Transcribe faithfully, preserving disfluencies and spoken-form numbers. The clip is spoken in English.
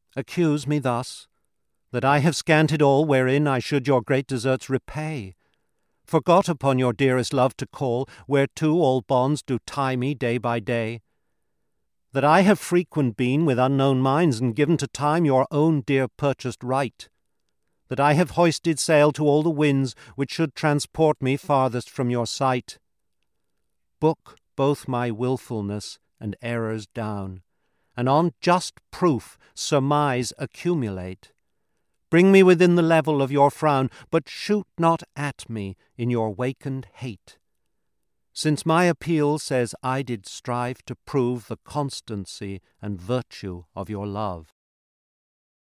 Accuse me thus, that I have scanted all wherein I should your great deserts repay, forgot upon your dearest love to call, whereto all bonds do tie me day by day, that I have frequent been with unknown minds, and given to time your own dear purchased right, that I have hoisted sail to all the winds which should transport me farthest from your sight. Book both my wilfulness and errors down, and on just proof surmise accumulate. Bring me within the level of your frown, but shoot not at me in your wakened hate. Since my appeal says I did strive to prove the constancy and virtue of your love.